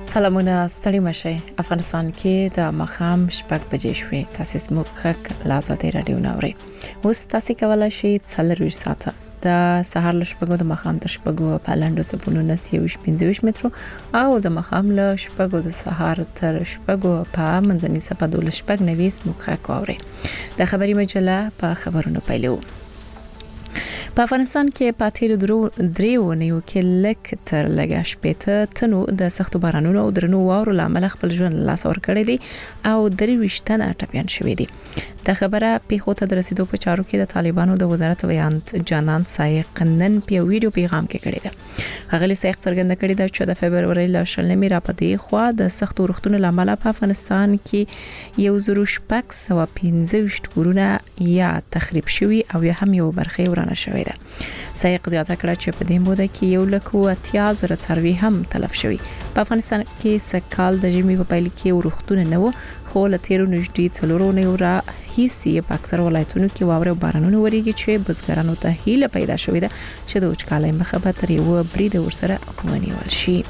سلامونه ستړي مشه افغانستان کې د مخام شپږ بجې شوې تاسو موږ لا زده رادیو نوري اوس تاسو کولای شئ څلور ساعته د سهار له شپږو د مخام تر شپږو په لاندې سپونو نسي 15 مترو او د مخام له شپږو د سهار تر شپږو په منځني صفه د شپږ نويس موږ کووري د خبري مجله په خبرونو پیلو په افغانستان کې په تیر دریو نیو کې لک تر لګا شپته تنو د سختو بارانونو او درنو واورو لامل خپل ژوند لاس ور کړی دي او درې وشتنه ټپيان شوې دي د خبره پیښو ته د رسیدو په چارو کې د طالبانو د وزارت ویانت جانان سایق نن په ویډیو پیغام کې کړی دی هغه سایق څرګنده کړی دا چې د فبرवरी ل شلمې را پدې خو د سختو روغتونو لامل په افغانستان کې یو زرو شپږ سو 15 کورونه یا تخریب شوي او یا هم یو برخه ورانه شوې ده سایق زیاته کړه چې په دې موده کې یو لکه 80,000 څاروي هم تلف شوي په افغانستان کې سکهال د ژمي په پیل کې روغتون نه و خو له تیرو نږدې څلورو نه را هیڅ په اکثر ولایتونو کې واوره او بارانونه وریږي چې بزګرانو ته هیله پیدا شوې ده چې د وچکالۍ مخه به تر یو برید ورسره ونیول شي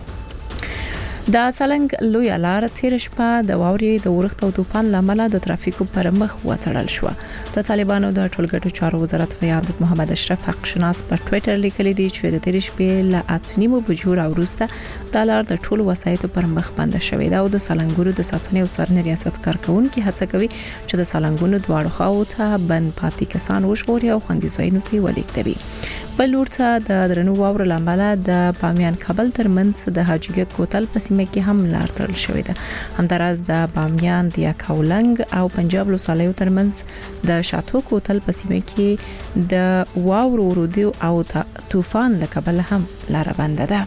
د سالنګ لوی لار تیر شپه د واوري د ورښت او طوفان لامل د ترافیکو پر مخ وتړل شو د طالبانو د ټولګټو چارو وزارت ویاند محمد اشرف حق شناس په ټوئیټر لیکلي دی چې د تیر شپې ل اتنیمو بجور او وروسته د لار د ټولو وسایطو پر مخ بند شوې ده او د سالنګورو د ساتنې او څارنې ریاست کارکونکو هڅه کوي چې د سالنګونو دواړو خواو ته بند پاتې کسان وشغوري او خوندي ځایونو ته ولیکټوي بل ورته د درنو واورو لامل د بامیان کابل ترمنځ د حاجیګ کوتل په کې هم لار تړل شوې ده همداراز د بامیان د یاکاولنګ او پنجاب لوسالیو ترمنځ د شاتو کوتل په سیمه کې د واورو ورودي او طوفان لکبل هم لار بنده ده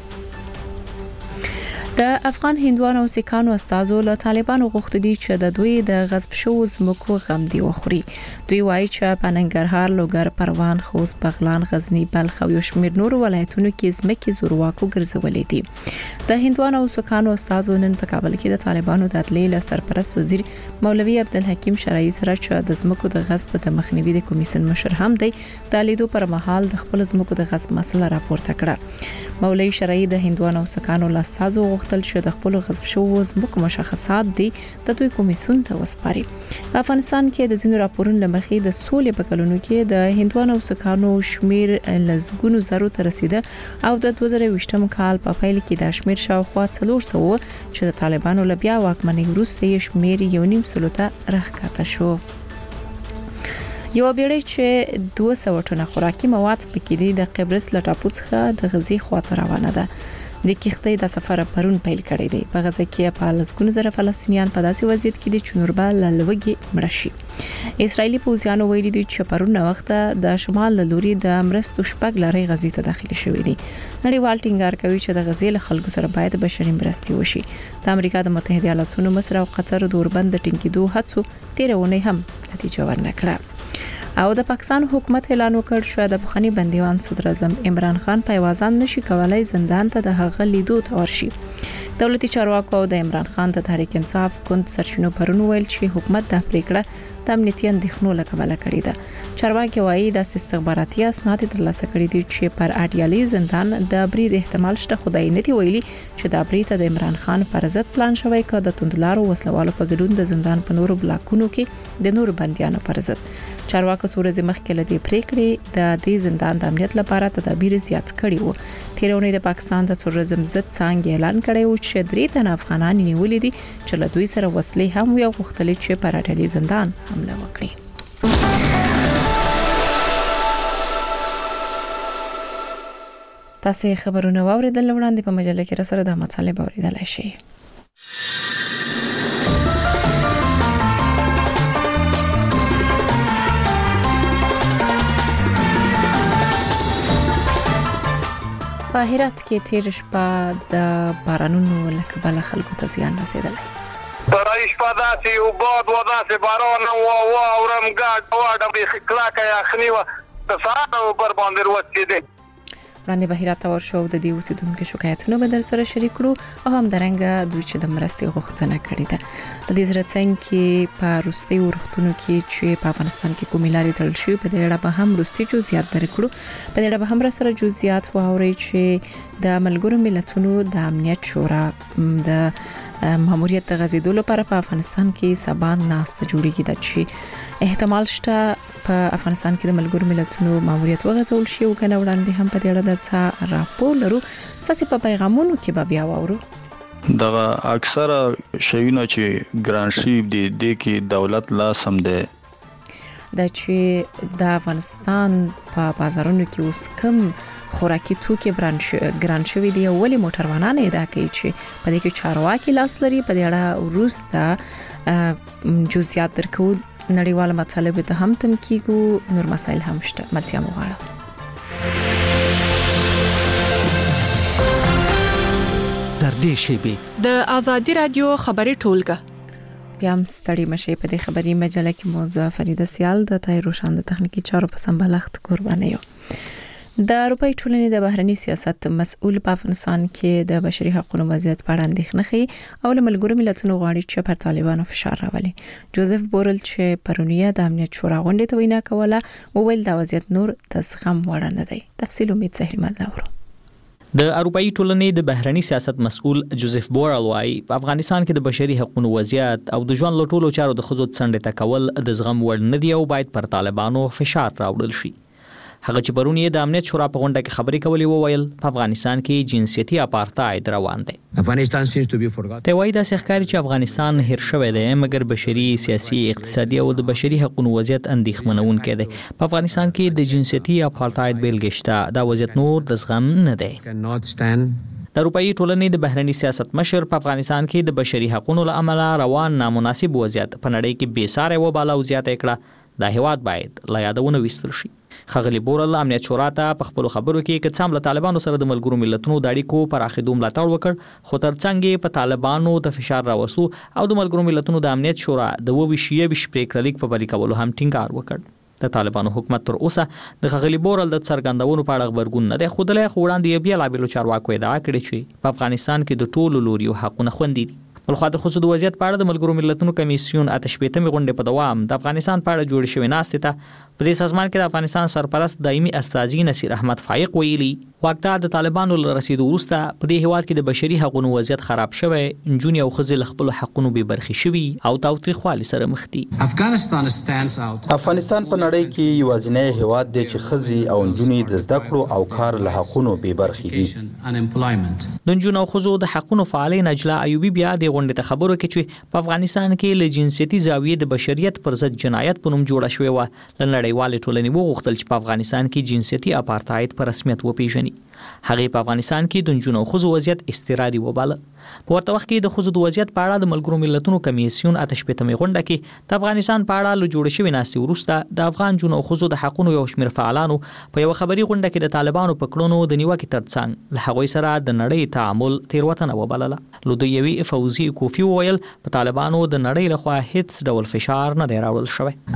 د افغان هندوانو او سیکانو استازو له طالبانو غوښتي دي چې د دوی د غصب شو زمکو غم دی وخوري دوی وایي چې په ننګرهار لوګر پروان خوست بغلان غزنی بلخ او یو شمېر نور ولایتونو کې زمکي زورواکو ګرځولې دي د هندوانو او سیکانو استازو نن په کابل کې د طالبانو د عدلیې له سرپرست وزیر مولوي عبدالحکیم شرعي سره چې د زمکو د غصب د مخنیوي د کمیسیون مشر هم دی د لیدو پر مهال د خپل زمکو د غصب مسله راپورته کړه مولوي شرعي د هندوانو او سیکانو لاستازو غوښتل چې د خپل غصب شوو زمکو مشخصات دي د دوی کمیسیون ته وسپاري په افغانستان کې د ځینو راپورونو لمخې د سولې په کلونو کې د هندوانو او سیکانو شمیر لزګونو زرو ته رسیده او د 2020م کال په پیل کې د شمیر شاوخوا 400 چې د طالبانو له بیا واکمنۍ وروسته یې شمیر 1.5 ته راښکته شو یو بیړۍ چې 200 ټنه خوراکي مواد پکې دي د قبرس له ټاپو څخه د غزي خواته روانه ده د کښتۍ د سفر پرون پیل کړی دی په غزه کې په لسګونو زره فلسطینیان په داسې وضعیت کې دي چې نوربا لوګي مړ شي اسرایلی پوځیانو ویلي دي چې پرون وخت د شمال لوري د مرستو شپږ لارې غزي ته داخلي شوې دي نړیوال ټینګار کوي چې د غزې له خلکو سره باید بشري مرستې وشي د امریکا د متحده ایالاتونو مصر او قطر د اوربند ټینګېدو هڅو تیرونه هم نتیجه ورنکړه او د پاکستان حکومت اعلان وکړ چې د بخښنې بندیوان صدر اعظم عمران خان په وازان نشي کولای زندان ته د هغه لیدو ته ورشي دولتي چارواکو د عمران خان د تحریک انصاف کونت سرچینو پرون ویل چې حکومت د پریکړه د امنیتي اندېښنو لکه کړی ده چارواکي وایي د استخباراتي اسناد ترلاسه کړي دي چې پر اډیالي زندان د برید احتمال شته خدای نه دی ویلي چې د برید د عمران خان پر ضد پلان شوی ک د توندلارو وسلوالو په ګډون د زندان په نورو بلاکونو کې د نورو بنديانو پر ضد چارواکو څورځ مخکې لدی پریکړې د دې زندان د امنیت لپاره تدابیر زیات کړي وو تیرونه د پاکستان د تورزم ضد څنګه اعلان کړی و چې درې تن افغانان نیولې دي چې له دوی سره وسلې هم یو غوښتل چې پر اټلي زندان حمله وکړي تاسو خبرونه واوریدل وړاندې په مجله کې را سره د مطالب اوریدل شي په هرات کې تیر شپه د بارانونو لکه بل خلکو ته زیان رسیدلی برایش پداسي او باد وداسي باران او اورمګاد واډه به کلاکه یخنی و تصادو پر باندې وڅیده وړاندې بهیرات اور شو د دې اوسیدونکو شکایتونه به در سره شریک کړو او هم درنګ دوی چې د مرستې غوښتنه کړې ده په دې سره څنګه په روستي ورختونو کې چې په افغانستان کې کومې لارې تړل شوې په دې اړه به هم روستي جزئیات درکړو. په دې اړه به هم سره جزئیات واوري چې د ملګرو ملتونو د امنیت شورا د ماموریت د غزیدو لپاره په افغانستان کې سبا ناسته جوړیږي د چې احتمال شته په افغانستان کې د ملګرو ملتونو ماموریت وغځول شي او کنه وړاندې هم په دې اړه درڅ راپور لرو. ساسي په پیغامونو کې به بیا واورو. دغه اکثره شیونه چې ګرانشي د کې دولت لا سم ده د چې د افغانستان په بازارونو کې اوس کم خوراکي توکي ګران شوی دی. ولی موټروانان ادعا کوي چې په دې کې چارواکي لاس لري. په دې اړه وروسته جزئیات درکو. نړیوال مطالب ته هم تم کیږي. نور مسایل هم شته. متیا مغاړه تر دې شی د آزادی رادیو خبري ټولګه بیا هم ستړي مشه. په دې خبري مجله کې موزه فریده سیال د تای روشان د تخنیکی چارو په سمبالښت قرباني یو. د اروپای ټولنې د بهرنی سیاست مسؤل په افغانستان کې د بشري حقوقو وضعیت په اړه اندېښنه کوي او له ملګرو ملتونو غواړي چې پر طالبانو فشار راولي. جوزف بورل چې پرونیه د امنیت شورا غونډې ته وینا کوله وویل دا وضعیت نور د زغم وړ نه دی. تفصیل امید سهیل مدلورو. د اروپאי ټولنې د بهرنی سیاست مسؤل جوزف بورل وايي په افغانستان کې د بشري حقوقو وضعیت او د ژوند لټولو چارو د خزو څنډه تکول د زغم وړ نه دی او باید پر طالبانو فشار راوړل شي. هغه چې پرونی د امنیت شورا په غونډه کې خبرې کولې وویل په افغانستان کې جنسيتي اپارټاید روان دی. افغانستان seems to be forgotten. ته وایي دا ښکاري چې افغانستان هیر شوی دی مګر بشري سیاسي اقتصادي او د بشري حقوقو وضعیت اندېښمنونکی دی. په افغانستان کې د جنسيتي اپارټاید بیلګې شته. دا وضعیت نور د زغم نه دی. د اروپאי ټولنې د بهرنی سیاست مشر په افغانستان کې د بشري حقوقو لامل روان نامناسب وضعیت په نړۍ کې بې ساري وباله او زیاته کړه. دا هیواد باید لا یادونه وستل شي. خغلی بورل امنیت شورا ته په خپل خبرو کې چې څام له طالبانو سره د ملګرو ملتونو د اړیکو پراخېدو ملاتړ وکړ خو ترڅنګ په طالبانو د فشار راوستو او د ملګرو ملتونو د امنیت شورا د 22 پریکړه لیک په بری کولو هم ټینګار وکړ. د طالبانو حکومت تر اوسه د خغلی بورل د څرګندونو په اړه خبرګون نه دی خودلې خوړاندې بیا لا بیلو چارواکو ادعا کړې چې په افغانستان کې د ټولو لوريو حقونه خوندي دي. ولخوا د خصوصي وضعیت په اړه د ملګرو ملتونو کمیسیون آتشپېتمې غونډې په دوام د افغانستان په اړه جوړ شوی ناستې ته په دې سازمان کې د افغانستان سرپرست دایمي استاذي نصیر احمد فایق ویلي وقته د طالبانو له رسیدو وروسته په دې هیواد کې د بشري حقوقو وضعیت خراب شوی جونې او خزل خپل حقوقو به برخي شوی او تاوتریخوالي سره مخ دي. افغانستان په نړۍ کې یوازینی هیواد دی چې خزي او جونې د زده کړو او کار له حقوقو به برخي دي. د جون او خزو د حقوقو فعالین اجلا ایوبی بیا د غونډې ته خبرو کې چې په افغانستان کې له جنسيتي زاویې د بشریت پر ضد جنایت په نوم جوړه شوې و. لنړیوال ټولنې وغوښتل چې په افغانستان کې جنسيتي اپارټاید په رسمیت وپیژني. هغه په افغانستان کې د جنونو خزو وضعیت استرادي وباله. په ورته وخت کې د خزو د وضعیت په اړه د ملګرو ملتونو کمیسیون آتشپېتمې غونډه کې د افغانستان په اړه له جوړ شوی ناستې وروسته د افغان جنونو خزو د حقوقو یو شمېر فعالانو په یو خبري غونډه کې د طالبانو په کړنو د نیوکې ترڅنګ له هغوی سره د نړۍ تعامل تیروتنه وبلله. لودویوي فوزي کوفی وویل په طالبانو د نړۍ لخوا هیڅ ډول فشار نه دی راوړل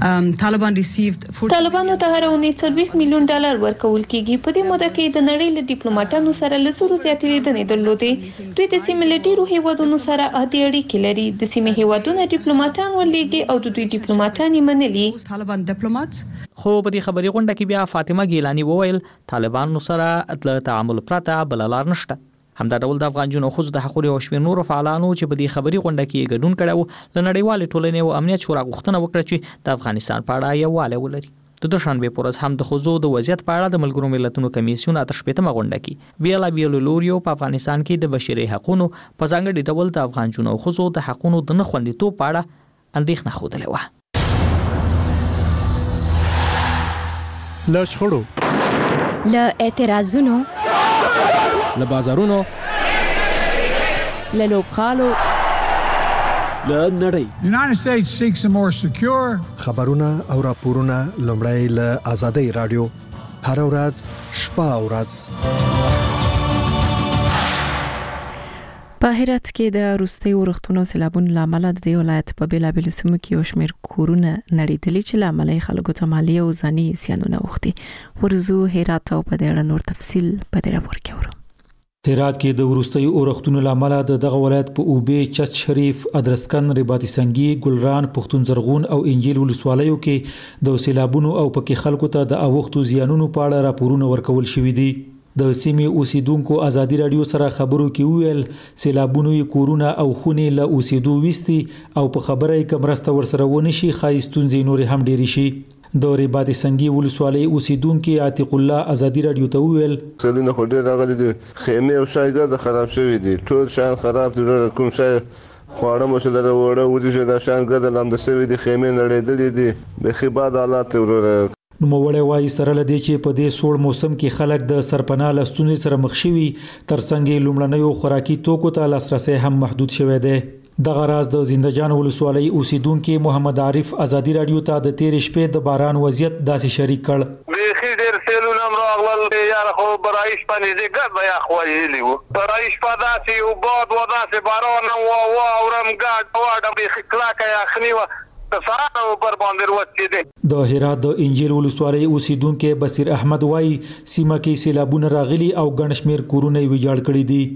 شوی. طالبانو ته هر اونۍ $40 میلیون ورکول کیږي. په دې موده کې د نړۍ له ډیپلوماټانو سره له زرو زیاتې لیدنې درلودې. دوی د سیمې له ډیرو هیوادونو سره عادي اړیکې لري. د سیمې هیوادونه ډیپلوماټان ولېږي او د دوی ډیپلوماټان یې منلي. خو په دې خبري غونډه کې بیا فاطمه ګیلانی وویل طالبانو سره د تعامل پرته بل لار نشته. همدا ډول د افغان جنونو خزو د حقوقو او شمېر نور فعالانو چې په دې خبري غونډه کې ګډون کړو له نړیوال ټولنې او امنیت شورا غوښتنه وکړه چې د افغانستان په اړه یووالی ولري. د دوشنبه پر ورځ هم د خزو د وضعیت په اړه د ملګرو ملتونو کمیسیون آتشپېتمه غونډه کې بیا لا بیل لوريو په افغانستان کې د بشري حقوقو په ځانګړي ډول د افغان جنونو خزو د حقوقو د نه خوندیتوب په اړه اندېښنه خوده و. له شخړو له اعتراضونو له بازارونو له لوبخالو له نړۍ The United States seeks a more secure خبرونه او راپورونه لومړی له آزادۍ رادیو هر ورځ شپه او ورځ. په هرات کې د روستي ورښتونو سیلابونو لامل د دې ولایت په بیلابېلو سیمو کې یو شمېر کورونه نړېدلي چې لامل یې خلکو ته مالي او ځاني زیانونه اوښتي. ورزو هرات او په دې اړه نور تفصیل په دې راپور کې اورو. هرات کې د وروستیو اورښتونو لامل د دغه ولایت په اوبې، چست شریف، ادرسکن، رباطي سنگي، ګلران، پښتون زرغون او انجیل ولسوالیو کې د سیلابونو او پکې خلکو ته د اوښتو زیانونو په اړه راپورونه ورکول شوي دي. د سیمې اوسیدونکو ازادي رادیو سره خبرو کې ویل سیلابونو یې کورونه او خونې له اوسېدو ویستي او په خبره یې که مرسته ورسره ونه شي ښایي ستونزې نورې هم ډېرې شي. د رباطي سنگي ولسوالۍ اوسیدونکو عتیق الله ازادي رادیو ته ویل سلونه خو ډېر راغلي دي، خیمې او شایګرد خراب شوي دي، ټول شیان خراب دي، کوم شی خواړه مو چې لره وړه وریجې د شیان ګرد لامده شوي دي، خیمې نړېدلې دي، بیخي باد حالات دي وروره. نوموړی وایي سره له دې چې په دې سوړ موسم کې خلک د سرپناه له ستونزې سره مخ شوي، ترڅنګ یې لومړنیو خوراکي توکو ته لاسرسی هم محدود شوی دی. دغه راز د زندهجان ولسوالۍ اوسیدونکو محمد عارف ازادي رادیو ته د تېرې شپې د باران وضعیت داسې شریک کړ. بیخي ډېر سیلونه هم راغلل، یاره خو برایي شپه نږدې ګرد به یخ ویلي وو، برایي شپه داسې و باد و داسې باران و واورم ګډ واډه بیخي کلکه یخني وه، د سهاره اوبر باندې وڅېدې. د هرات د انجیل ولسوالۍ اوسیدونکو بصیر احمد وایي سیمه کې سیلابونه راغلي او ګڼ شمېر کورونه یې ویجاړ کړي دي.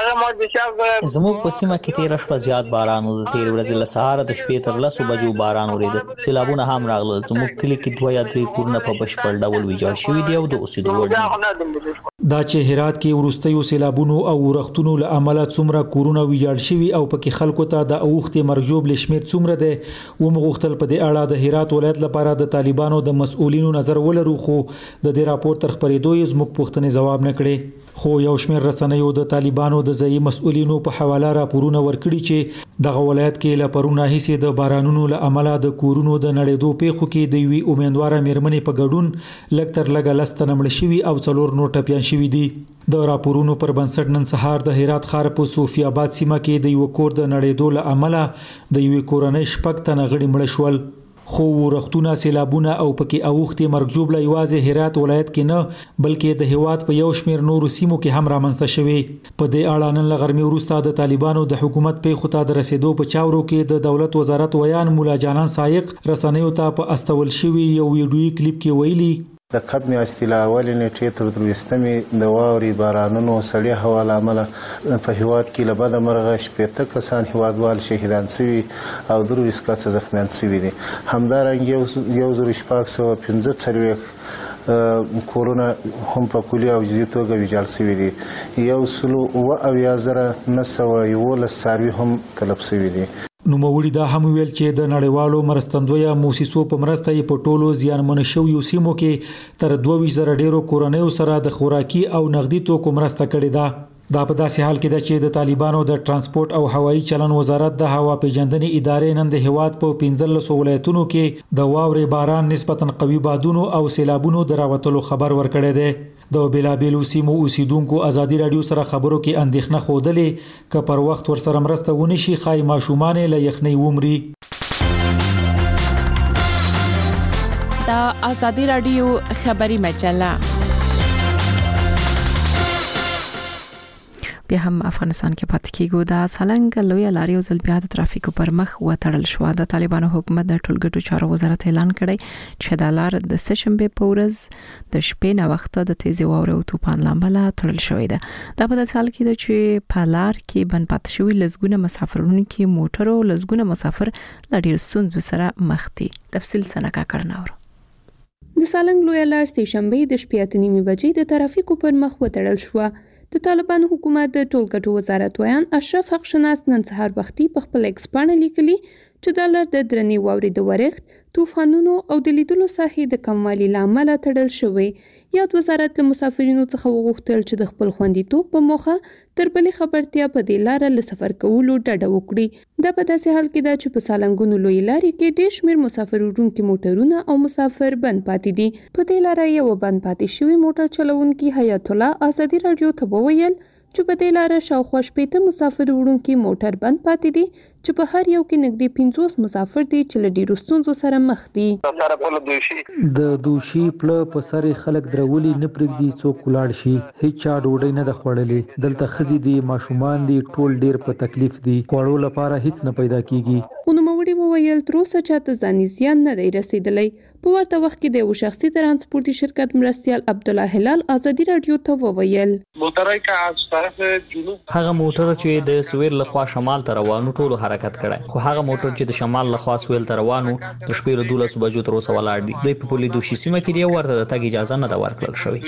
زموږ په سیمه کې تېره شپه زیات باران و، د تېرې ورځې له سهاره د شپې تر 10 بجو باران وریده، سیلابونه هم راغلل. زموږ کلي کې 2 یا 3 کورونه په بشپړ ډول ویجاړ شوي دي او د اوسېدو وړ دي. دا چې هرات کې وروستیو سیلابونو او ورښتونو له امله څومره کورونه ویجاړ شوي او پکې خلکو ته د اوښتې مرګ شمېر څومره دی، ومغوښتل په دې اړه د هرات ولایت لپاره د طالبانو د مسؤلینو نظر ولرو، خو د دې راپور تر خپرېدو یې زموږ پوښتنې ځواب نه کړې. خو یو شمېر رسنیو د طالبانو د ځایي مسؤلینو په حواله راپورونه ورکړي چې دغه ولایت کې له پرونه هیڅ د بارانونو له امله د کورونو د نړېدو پیښو کې د یوې امیندواره میرمنې په ګډون لږ تر لږه 10 تنه مړه شوي او 4 نور ټپیان شوي دي. د راپورونو پر بنسټ نن سهار د هرات ښار په صوفي آباد سیمه کې د یو کور د نړېدو له امله د یوې کورنۍ 6 تنه غړي مړه شول. خو ورښتونه، سیلابونه او پکې اوښتې مرګ ژوبله یوازې هرات ولایت کې نه بلکې د هیواد په یو شمېر نورو سیمو کې هم رامنځته شوي. په دې اړه نن له غرمې وروسته د طالبانو د حکومت پیښو ته د رسېدو په چاورو کې د دولت وزارت ویان مولا جانان سایق رسنیو ته په استول شوي یو ویډیویي کلیپ کې ویلي د کب میاشتې له اولې نیټې تر 23مې د واورې بارانونو سړې هوا له امله په هیواد کې له بده مرغه 80 کسان هیوادوال شهیدان شوي او 23 کسه زخمیان شوي دي. همدارنګه 1745 کورونه هم په کلي او جزئي توګه ویجاړ شوي دي، 1,911 څاروي هم تلف شوي دي. نوموړي دا هم ویل چې د نړیوالو مرستندویه موسسو په مرسته یې په ټولو زیانمن شویو سیمو کې تر 22,000 ډیرو کورنیو سره د خوراکي او نغدي توکو مرسته کړې ده. دا په داسې حال کې ده چې د طالبانو د ترانسپورت او هوایي چلن وزارت د هوا پیژندنې ادارې نن د هیواد په 15 ولایتونو کې د واورې باران نسبتاً قوي بادونو او سیلابونو د راوتلو خبر ورکړی دی. د بیلابیلو سیمو اوسیدونکو ازادي رادیو سره خبرو کې اندېښنه ښودلې که پر وخت ورسره مرسته ونه شي ښایي ماشومان له یخنۍ ومري. دا ازادي رادیو خبري مجله بیا هم افغانستان کې پاتې کیږو. د سالنګ لوی لارې او ځل بیا د ترافیکو پر مخ وتړل شو. د طالبانو حکومت د ټولګټو چارو وزارت اعلان کړی چې د لار د سشنبه په ورځ د شپې نه وخت د تیزی واورې او طوفان لامل تړل شوې ده. دا په داسې حال کې ده چې په لار کې بند پاتې شوي لزګونه مسافرونکو موټر او لزګونه مسافر له ډېر ستونزو سره مخ دي. تفصیل سنکا کړناور. د سالنګ لوی لار سشنبه د شپې 8:30 بجې د ترافیکو پر مخ وتړل شو. د طالبانو حکومت د ټولګټو وزارت ویان اشرف حق شناس نن سهار وختي په خپل ایکس باندې لیکلي چې د لار د درنې واورې د ورښت، طوفانونو او د لیدلو ساحې د کموالي لامل تړل شوی. یاد وزارت له مسافرینو څخه وغوښتل چې د خپل خوندیتوب په موخه تر بلې خبرتیا په دې لار له سفر کولو ډډه وکړي. دا په داسې حال کې ده چې په سالنګونو لوی لارې کې ډېر شمېر مسافر وړونکي موټرونه او مسافر بند پاتې دي. په دې لار یو بند پاتې شوی موټر چلوونکي حیات الله ازادي رادیو ته وویل چې په دې لار شاوخوا 80 مسافر وړونکي موټر بند پاتې دي چې په هر یو کې نږدې 50 مسافر دي چې له ډېرو ستونزو سره مخ دي. د دوشي پله په سر خلک درولي نه پرېږدي څوک ولاړ شي، هیڅ چا ډوډۍ نه ده خوړلې، دلته ښځې دي، ماشومان دي، ټول ډېر په تکلیف دي، خوړو لپاره هیڅ نه پیدا کیږي. نوموړي نوموړي وویل تر اوسه چاته ځاني زیان نه دی رسیدلی. په ورته وخت کې د یو شخصي ترانسپورتي شرکت مرستیال عبدالله هلال ازادي رادیو ته وویل هغه موټر چې د سویل لخوا شمال ته روانو ټولو حرکت کړی، خو هغه موټر چې د شمال لخوا سویل ته روانو د شپې له 12 بجو تر اوسه ولاړ دي. دوی په پولي دوشي سیمه کې دی ورته د تګ اجازه نه ده ورکړل شوې.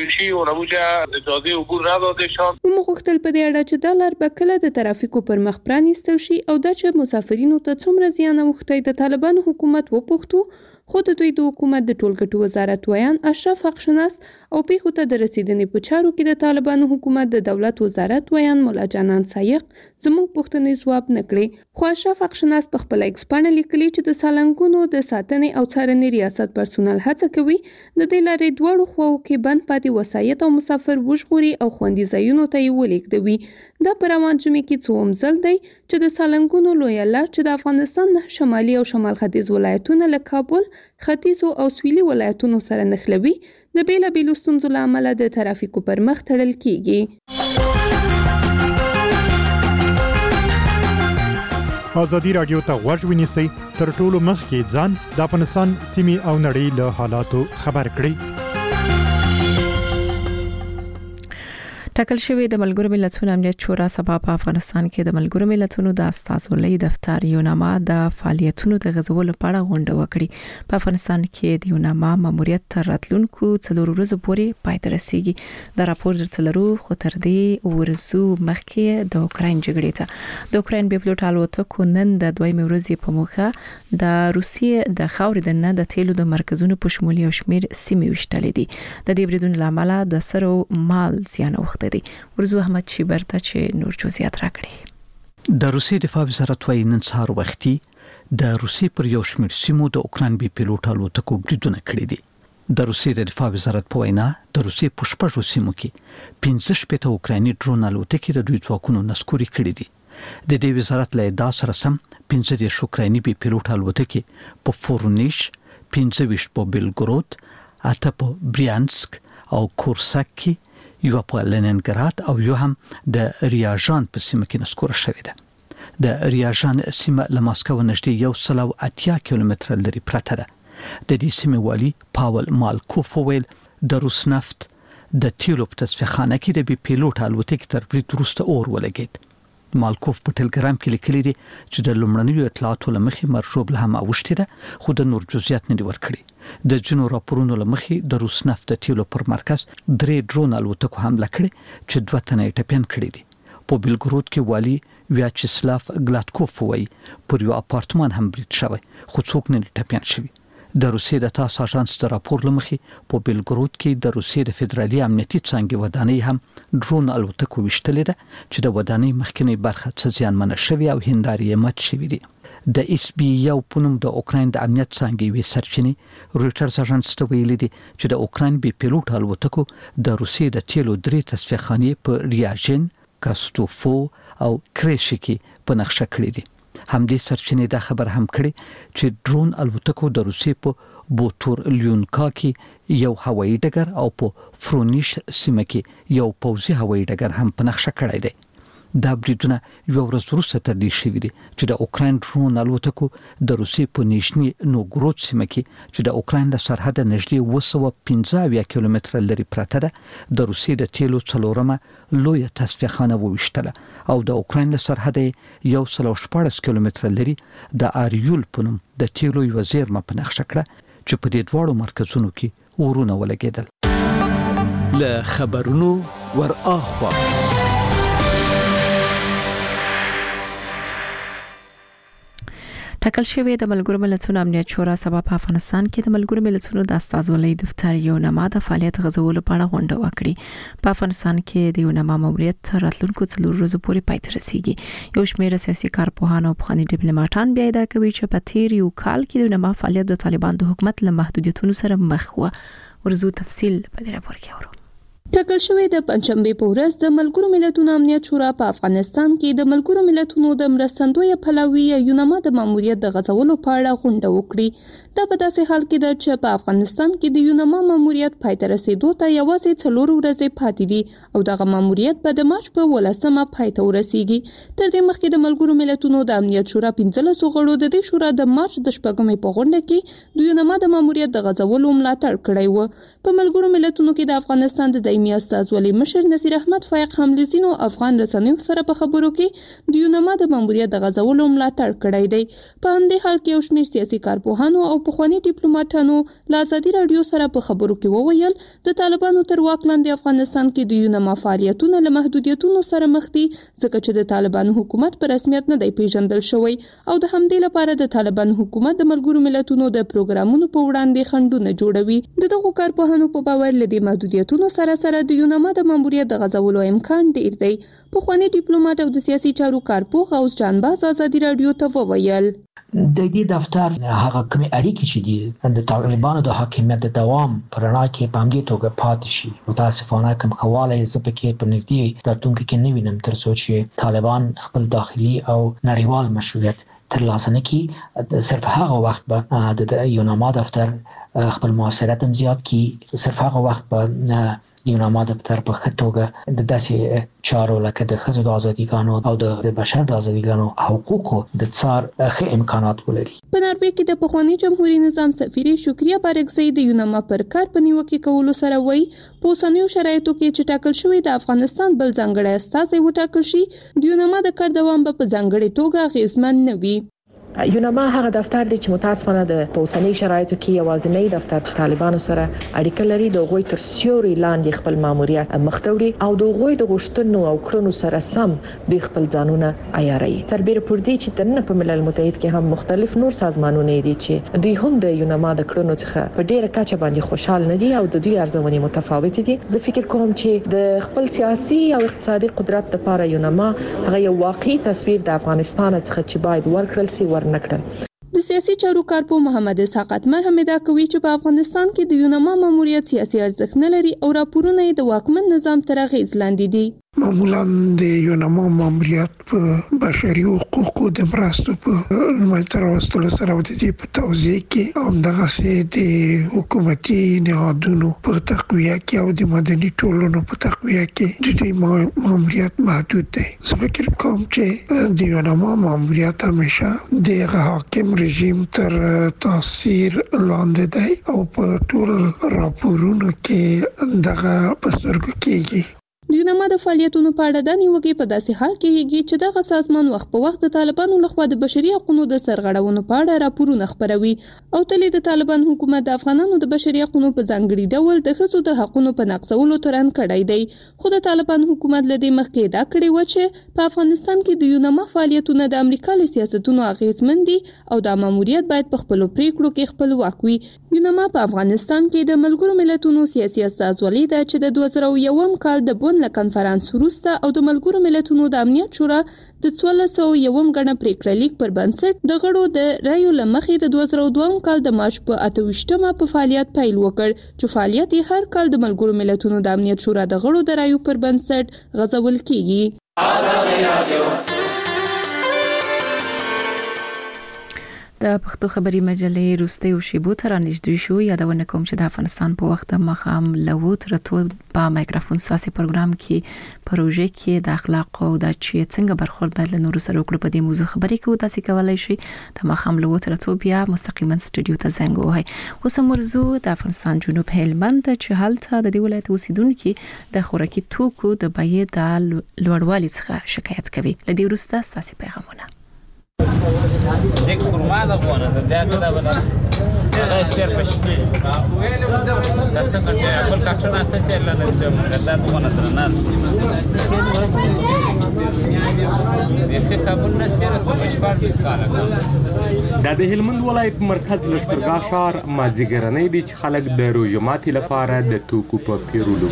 موږ غوښتل په دې اړه چې دا لار به کله د ترافیکو پر مخ پرانیستل شي او دا چې مسافرینو ته څومره زیان اوښتی د طالبانو حکومت وپوښتو، خو د دوی د حکومت د ټولګټو وزارت ویان اشرف حقشناس او پیښو ته د رسیدنې په چارو کې د طالبانو حکومت د دولت وزارت ویان مولا جانان سایق زموږ پوښتنې ځواب نه کړې. خو اشرف حقشناس په خپل ایکس باندې لیکلي چې د سالنګونو د ساتنې او څارنې ریاست پرسونل هڅه کوي د دې لارې دواړو خواو کې بند پاتې وسایط او مسافر وژغوري او خوندي ځایونو ته یې ولیږدوي. دا په روان جمعې کې څوم ځل دی چې د سالنګونو لویه لار چې د افغانستان شمالي او شمال ختیځ ولایتونه له کابل، ختیځو او سویلي ولایتونو سره نښلوي، د بیلابیلو ستونزو له امله د ترافیکو پر مخ تړل کیږي. ازادي رادیو ته غوږ ونیسئ، تر ټولو مخکې ځان د افغانستان سیمې او نړۍ له حالاتو خبر کړئ. ټاکل شوی د ملګرو ملتونو امنیت شورا سبا په افغانستان کې د ملګرو ملتونو د استازولۍ دفتر یوناما د فعالیتونو د غزولو په اړه غونډه وکړي. په افغانستان کې د یوناما ماموریت تر راتلونکو 4 ورځې پورې پای ته رسیږي. دا راپور درته لرو، خو تر دې ورځو مخکې د اوکراین جګړې ته د اوکراین بې پلوټ الوتکو نن د 2 ورځې په موخه د روسیې د خاورې د نه د تیلو د مرکزونو په شمول یو شمیر سیمې وشتلې دي. د دې بریدونو لامل د سرو مال زیان اوښته دي. ورزو احمد شیبر ته چې نور جزئیات راکړي. د روسیې دفاع وزارت وايي نن سهار وختي د روسیې پر یو شمیر سیمو د اوکراین بې پلوټ الوتکو بریدونه کړي دي. د روسیې د دفاع وزارت په وینا د روسیې په شپږو سیمو کې 15 اوکرایني ډرون الوتکې د دوی ځواکونو نسکوري کړي دي. د دې وزارت له ادعا سره سم 15 اوکرایني بې پلوټ الوتکې په فورنیش، 15 په بیلګرود، 8 په بریانسک او کورساک کې، یو په لنینګراد او یو هم د ریاژان په سیمه کې نسکور شوې ده. د ریاژان سیمه له ماسکو نږدې 180 کیلومتره لري پرته ده. د دې سیمې والی پاول مالکوف ویل د روس نفت د تیلو په تصفیهخانه کې د بي پيلوټ الوتکې تر برید وروسته اور ولګید. مالکوف په ټلګرام کې لیکلي دي چې د لومړنیو اطلاعاتو لمخې مرشوب له هم اوښتي ده، خو د نور جزئیات نه دي ورکړي. د جنو راپورونو لمخې د روس نفت د تیلو پر مرکز 3 ډرون الوتکو حمله کړې چې 2 تنه یې ټپیان کړي دي. په بیلګرود کې والی ویاچسلاف ګلاتکوف وایي پر یو اپارتمان هم برید شوی، خو څوک نه ټپیان شوی. د روسیې د تاس اژانس د راپور لمخې په بیلګرود کې د روسیې د فدرالي امنیتي څانګې ودانۍ هم ډرون الوتکو وشتلې ده چې د ودانۍ مخکنی برخه څه زیانمنه شوی او هندارې مات شوی دي. د اس بي یو پونم د اوکراین د امنیت څنګه وی سرچینی رويټرز اژانس ته ویلي دي چې د اوکراین بي پيلوټ الوتکو د روسیې د تیلو 3 تصفیهخانې په ریاژن، کاستوفو او کریشکی په نقشه کړې دي. همدې سرچینې دا خبر هم کړي چې ډرون الوتکو د روسیې په بوتور لیونکا کې یو هوایي ډګر او په فرونیش سیمه کې یو پوځي هوایي ډګر هم په نقشه کړی دی. دا بریدونه یو ورځ وروسته تر دې شوي دي چې د اوکراین ډرون الوتکو د روسیې په نیژني نوګورود سیمه کې چې د اوکراین له سرحده نږدې 215 کیلومتره لري پرته ده د روسیې د تیلو 4مه لویه تصفیهخانه وویشتله او د اوکراین له سرحده 114 کیلومتره لري د آریول په نوم د تیلو یو زیرمه په نقشه کړه چې په دې دواړو مرکزونو کې اورونه ولګېدل. له خبرونو ور اخوا ټاکل شوی د ملګرو ملتونو امنیت شورا سبا په افغانستان کې د ملګرو ملتونو د استازولۍ دفتر یوناما د فعالیت غزولو په اړه غونډه وکړي. په افغانستان کې د یوناما ماموریت راتلونکو 4 ورځې پورې پای ته رسیږي. یو شمېر سیاسي کارپوهان او پخواني ډیپلوماټان بیا ادعا کوي چې په تیر یو کال کې د یوناما فعالیت د طالبان د حکومت له محدودیتونو سره مخ و. ورزو تفصیل په دې راپور کې اورو. ټاکل شوی د پنځشنبه په ورځ د ملګرو ملتونو امنیت شورا په افغانستان کې د ملګرو ملتونو د مرستندوی پلاوی یونما د ماموریت د غځولو په اړه غونډه وکړي. دا په داسې حال کې ده چې په افغانستان کې د یونما ماموریت پای ته رسیدو ته یوازې 4 ورځې پاتې دي او دغه ماموریت به د مارچ په 18مه پای ته ورسیږي. تر دې مخکې د ملګرو ملتونو د امنیت شورا 15 غړو د دې شورا د مارچ د 4مې په غونډه کې د یونما د ماموریت د غځولو ملاتړ کړی و. په ملګرو ملتونو کې د افغانستان د دایمي استازولي مشر نصیر احمد فایق هم لزینو افغان رسنیو سره په خبرو کې د یونما د ماموریت د غځولو ملاتړ کړی دی. په همدې حال کې یو شمېر سیاسي کارپوهانو او پخواني ډیپلوماټانو له ازادي رادیو سره په خبرو کې وویل د طالبانو تر واک لاندې افغانستان کې د یونما فعالیتونه له محدودیتونو سره مخ دي ځکه چې د طالبانو حکومت په رسمیت نه دی پیژندل شوی او د همدې لپاره د طالبانو حکومت د ملګرو ملتونو د پروګرامونو په وړاندې خنډونه جوړوي. دغه کارپوهانو په باور لدې محدودیتونو سره د یونما د ماموریت د غځولو امکان ډیر دی. پخوانی ډیپلوماټ او د سیاسي چارو کارپوه غوث جانباز ازادي رادیو ته وویل د دې دفتر هغه کوم اړیکې چې دي د طالبانو د حاکمیت د دوام پر اړه کې په همدې توګه پاتې شي. متاسفانه کوم خواله یې په په نږدې راتلونکي کې نه وینم تر څو چې طالبان خپل داخلي او نړیوال مشروعیت ترلاسه نه کړي. صرف هغه وخت به د یونما دفتر خپل موثریت هم زیات کړي. صرف هغه وخت به یونما دفتر په ښه توګه د داسې چارو لکه د ښځو د ازادیګانو او د بشر د ازادیګانو حقوقو د څار ښه امکانات ولري. په ناروې کې د پخوانی جمهوریت نظام سفیر شکریه بارګزی د یونما پر کار په نیوکه کولو سره وایي په اوسنیو شرایطو کې چې ټاکل شوی د افغانستان بل ځانګړی استازی وټاکل شي د یونما د کار دوام به په ځانګړي توګه اغیزمن نه وي. یونما هغه دفتر دی چې متاسفانه د اوسنۍ شرایطو کې یوازینی دفتر چې طالبانو سره اړیکه لري د غوي تر سیوري لاندې خپل ماموریت مختوري او د غوي د غشتنو او کړنو سره سم د خپل ځانونه عیاري. تربیر پر دې چې ترنه په ملل متحد کې هم مختلف نور سازمانونه دي چې دوی هم د یونما د کړنو څخه په ډیره کچه باندې خوشحال نه دي او د دوی ارزونې متفاوت دي. زه فکر کوم چې د خپل سیاسي او اقتصادي قدرت لپاره یونما هغه یو واقعي تصویر د افغانستان څخه چې باید ورکړل سي ورنکړل. د سیاسي چارو کارپوه محمد اسحاق اتمر هم دا کوي چې په افغانستان کې د یونما ماموریت سیاسي ارزښت نه لري او راپورونه یې د واکمن نظام تر اغیز لاندې دي. معمولا د یونما ماموریت په بشري حقوقو د مرستو په لمړی راوستلو سره د دې په توضیح کې همدغسې د حکومتي نهادونو په تقویه کې او د مدني ټولنو په تقویه کې د دې ماموریت محدود دی. زه فکر کوم چې د یونما ماموریت همیشه د حاکم رژیم تر تاثیر لاندې دی او په ټول راپورونو کې دغه په سترګو کېږي. د یونما د فعالیتونو په اړه د نیوکې په داسې حال کې کېږي چې دغه سازمان وخت په وخت د طالبانو لخوا د بشري حقوقو د سرغړونو په اړه راپورونه خپروي او تل د طالبان حکومت د افغانانو د بشري حقوقو په ځانګړي ډول د ښځو د حقوقو په نقضولو تورن کړی دی. خو د طالبان حکومت له دې مخکې دا کړی و چې په افغانستان کې د یونما فعالیتونه د امریکا له سیاستونو اغیزمن دي او د ماموریت باید په خپل پریکړو کې خپلواک وي. یونما په افغانستان کې د ملګرو ملتونو سیاسي استازولي ده چې د 2001 کال د بون له کنفرانس وروسته او د ملګرو ملتونو د امنیت شورا د 1401 غړو پریکړه لیک پر بنسټ د غړو د رایو لمخې د 2002 کال د مارچ په 28مه په فعالیت پیل وکړ چې فعالیت هر کال د ملګرو ملتونو د امنیت شورا د غړو د رایو پر بنسټ غځول کیږي. آزادي رادیو د پښتو خبري مجلې روستي او شیبو تر نږدې شو. یادونه کوم چې د افغانستان په وخت مخام لوو تر تو په مایکروفون ساسي پروګرام کې پروژه کې د اخلاق او د چې څنګه برخورد باید له نورو سره وکړو په دې موضوع خبرې کوو. تاسو کولای شئ د مخام لوو تر تو بیا مستقیما سټوډیو ته زنګ ووهئ. اوس موضوع د افغانستان جنوب هلمند چې حالت د دې ولایت اوسیدونکو د خوراکي توکو د بیې د لوړوالي څخه شکایت کوي. لدې وروسته تاسو پیغامونه یک خورما د غوانه د دې د بل دا سیر پښتي دا څنګه ته بل کښنه تاسو لنه سم دا غوانه درنه دغه کابل نه سیر سو مشبار بسکاله د هلمند ولایت مرکز لشکرګاه ښار مازیګرنۍ دي چې خلک د روزماتي لپاره د توکو په پیرولو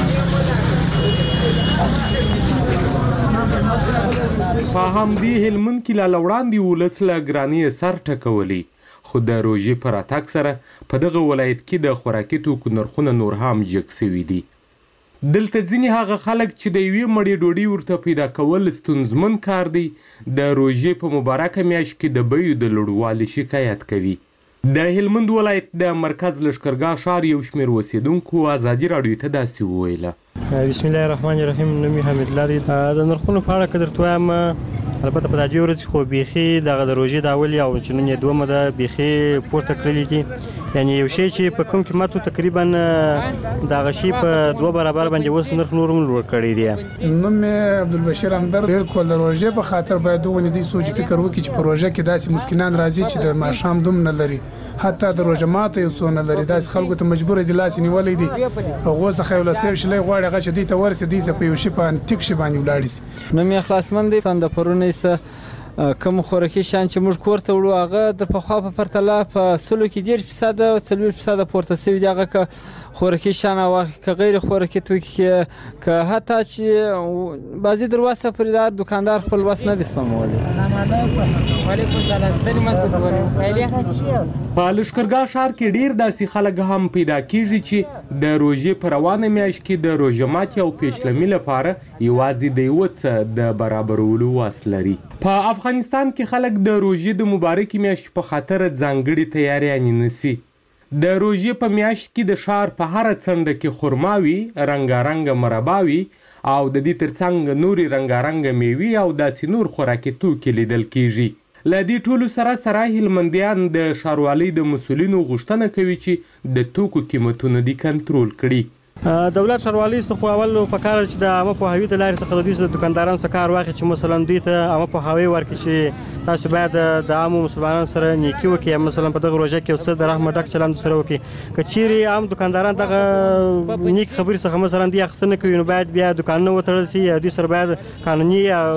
په همدې هلمند کې لا وړاندې ولس له ګراني سر ټکولي خو د روژې پر اتاک سره په دغه ولایت کې د خوراکي توکو نرخونه نور هم جګ شوي دي. دلته ځینې هغه خلک چې د یوې مړۍ ډوډۍ ورته پیدا کول ستونزمن کار دی د روژې په مبارکه میاشت کې د بیو د لوړوالي شکایت کوي. د هلمند ولایت د مرکز لښکرګاه ښار یو شمېر اوسېدونکو ازادي راډیو ته داسې وویله. بسم الله الرحمن الرحیم. نوم مې حمید الله دی. د نرخونو په اړه که درته وایم البته په دې ورځ خو بیخي دغه د روژې د اول او چې نن یې دومه ده بیخي پورته کړلي دي. یعنی یو شی چې په کوم قیمتو تقریبا دغه شی په 2 برابر باندې اوس نرخ نور هم لوړ کړی دی. نوم مې عبدالبشیر همدرد. بالکل د روژې په خاطر باید ونې دې سوچ فکر وکړي چې په روژه کې داسې مسکینان راځي چې د ماښام دوم نه لري، حتی د روژه ماته یو څو نه لري. داسې خلکو ته مجبور دي لاس نیولې دي هغه څخه یو لسیو شلې غواړي هغه چې دې ته ورسې دې څه په یو شی په انټیک شي باندې ولاړ شي. نو مې خلاصمن دي سند پرونه کوم خوراکي شان چې موږ کور ته وړو هغه د پخوا په پرتله په سلو کې 10% او 40% پورته شوي دي. هغه که خوراکي شان او که غیر خوراکي توکي که حتی چې بعضې در وسه پرې دکاندار خپل وس نه دي سپمولی. په لښکرګاه ښار کې ډېر داسې خلک هم پیدا کېږي چې د روژې په روانه میاشت کې د روژه ماتي او پیشلمي لپاره یوازې د یوه څه د برابرولو وس لري. په افغانستان کې خلک د روژې د مبارکې میاشتې په خاطر ځانګړې تیاریانې نیسي. د روژې په میاشت کې د ښار په هره څنډه کې خرما وي، رنګارنګه مربا وي او د دې ترڅنګ نورې رنګارنګه میوې او داسې نور خوراکي توکي لیدل کېږي. له دې ټولو سره هلمندیان د ښاروالۍ د مسؤلینو غوښتنه کوي چې د توکو قیمتونه دې کنټرول کړي. دولت ښاروالۍ څخه خو اول په کار چې د عامه پوهاوي د لارې څخه د دوی د دکاندارانو څخه کار واخلي چې مثلا دوی ته عامه پوهاوي ورکړي چې تاسو باید د عامو مسلمانانو سره نیکي وکړئ، مثلا په دغه روژه کې یو څه د رحمت ډک چلند سره وکړي. که چیرې عام دکانداران دغه نیک خبرې څخه مثلا دوی اخیستنه کوي نو باید بیا دکانونه وتړل شي، دوی سره باید قانوني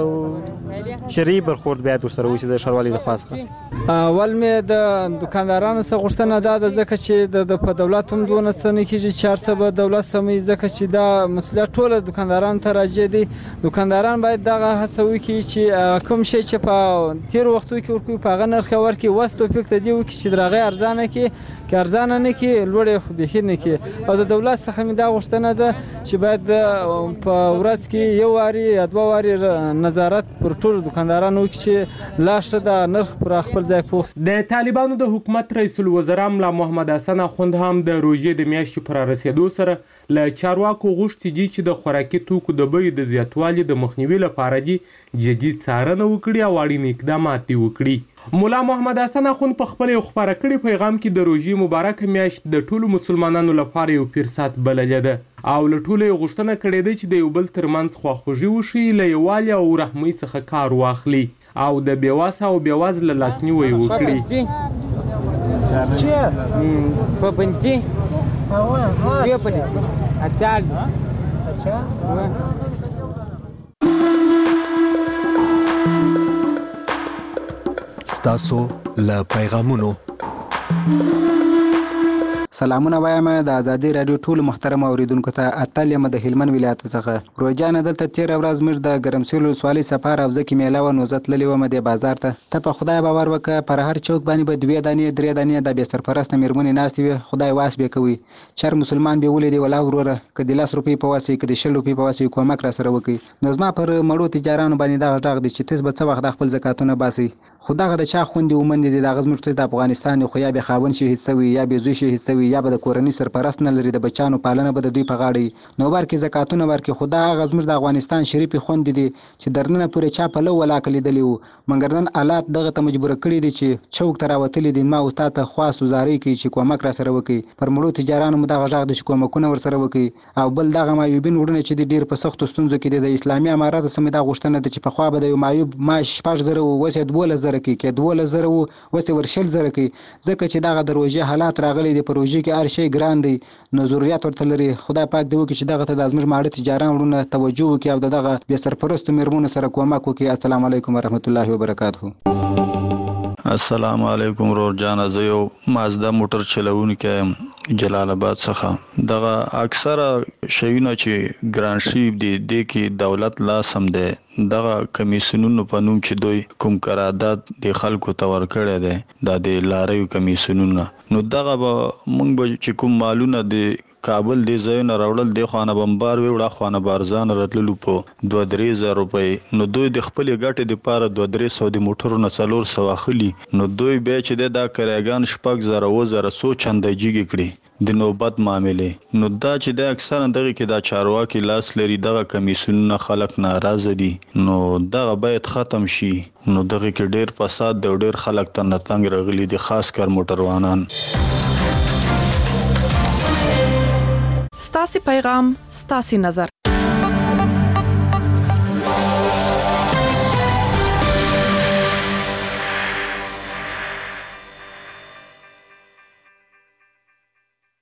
او شرعي برخورد باید ورسره وشي د ښاروالۍ لخوا څخه. اول مې د دکاندارانو څخه غوښتنه دا ده ځکه چې د په دولت هم دونه څه نه کېږي چې هر څه به دولت سموي، ځکه چې دا مسؤلیت ټوله دکاندارانو ته راجع دی. دکانداران باید دغه هڅه وکړي چې کوم شی چې په تېرو وختو کې ورکوي په هغه نرخ ورکړي، اوس توفیق ته دې وکړي چې د هغې ارزانه کړي، که ارزانه نه کړي لوړ یې خو بیخي نه کړي. او د دولت څخه مې دا غوښتنه ده چې باید په ورځ کې یو واري یا 2 واري نظارت پر ټولو دکاندارانو وکړي چې لا ښه د نرخ پر خپل ځای پوخ. د طالبانو د حکومت رئیس الوزرا ملا محمد حسن اخوند هم د روژې د میاشتې پر رسېدو سره له چارواکو غوښتي دي چې د خوراکي توکو د بیو د زیاتوالي د مخنیوي لپاره دي جدي څارنه وکړي او اړین اقدامات وکړي. مولا محمد حسن اخوند په خپل یو خپاره کړي پیغام کې د روژې مبارکه میاشت د ټولو مسلمانانو لپاره یو فرصت بللې ده او له ټولو یې غوښتنه کړې ده چې د یو بل ترمنځ خواخوږي وشي، له یووالي او رحمۍ څخه کار واخلي او د بېوسه او بېوزله لاسنیوی وکړي. ستاسو له پیغامونو سلامونه وایم د ازادي رادیو ټول محترم اوریدونکو ته. اتلم د هلمند ولایت څخه روجانه دلته 13 ورځ موږ د ګرمسول ولسوالۍ سفر او ځکه میله و نوزت للی و مده بازار ته په خدای باور وکړه پر هر چوک باندې به 2 دانې 3 دانې د بې سرپرست میرمنې ناستې وي، خدای واس به کوي. چر مسلمان به ولې دی ولا وروره کدي 10 روپۍ په واسي کدي 60 روپۍ په واسي کومک را سره وکي. نو زما پر مړو تجارانو باندې دا غږ دي چې تاسو به څه وخت خپل زکاتونه باسي. خدای د چا خوندې ومند دي د غزمشت د افغانستان خو یا به خاون شهید سوي یا به زوی شهید سوي یا به د کورنۍ سرپرست نه لري، د بچانو پالنه به د دوی په غاړه نو ورکه زکاتونه ورکه. خدا غزمر د افغانستان شریف خوند دي چې درنه پورې چا په لو ولا کلی دلی وو، مګر نن حالات دغه ته مجبور کړی دي چې چوک تراوتلی دي. ما او تاسو خاص وزاري کوي چې کومک را سره وکي، پر مړو تجارانو مو دغه ځاګ د کومکونه ور سره وکي. او بل دغه مایوبین وړونه چې ډیر په سختو ستونزو کې د اسلامي امارات سم دا غوښتنه ده چې په خوا به د مایوب ماش 5000 وسه 12000 کې 12000 وسه ورشل زره کې، ځکه چې دغه د روژې حالات راغلي دي. په روژې کې هر شی ګران دی نو ضرورت ورته لري. خدای پاک دی وکړي چې دغه ته د ازمر ماړه تجاران وړونه توجه وکړي او دغه بې سرپرستو میرمنو سره کومک وکړي. السلام علیکم ورحمت الله وبرکاته. السلام علیکم ورور جان، زه یو مازدا موټر چلونکی جلال آباد څخه. دغه اکثره شیونه چې ګران شیب دی د کې دولت لا سم ده دغه کمیسیونونو په نوم چې دوی کوم قرارداد د خلکو تور کړی دی د لاریو کمیسیونونو نو دغه به موږ به چې کوم مالونه د کابل دی ځایونه راوړل دی خوانه بمبار وړه خوانه بارزان راتللو په 2-3,000 روپۍ نو دوی د خپل ګټې د پاره 2-300 د موټرونو 400 اخلي نو دوی به چې د کارګان شپږ 0 چنده جیږي کړي د نوبت معاملې نو دا چې د اکثرا دغه کې دا چارواکي لاس لري دغه کمیسیونونه خلک ناراضه دي نو دغه باید ختم شي نو دغه کې ډېر فساد د ډېر خلک ته نتنګ راغلي دي خاص کر موټروانان ستاسو پیغام ستاسو نظر